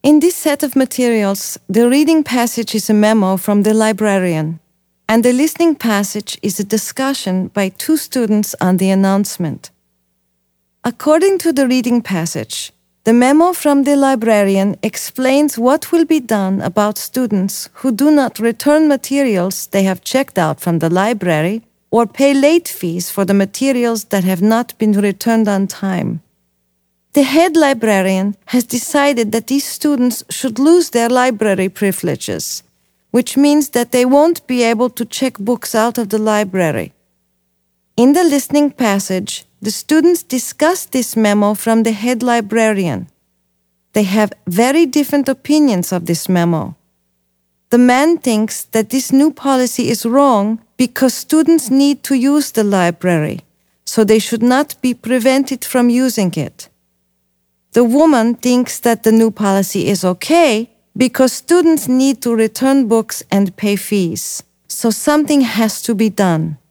In this set of materials, the reading passage is a memo from the librarian, and the listening passage is a discussion by two students on the announcement. According to the reading passage, the memo from the librarian explains what will be done about students who do not return materials they have checked out from the library or pay late fees for the materials that have not been returned on time. The head librarian has decided that these students should lose their library privileges, which means that they won't be able to check books out of the library. In the listening passage, the students discuss this memo from the head librarian. They have very different opinions of this memo. The man thinks that this new policy is wrong because students need to use the library, so they should not be prevented from using it. The woman thinks that the new policy is okay because students need to return books and pay fees, so something has to be done.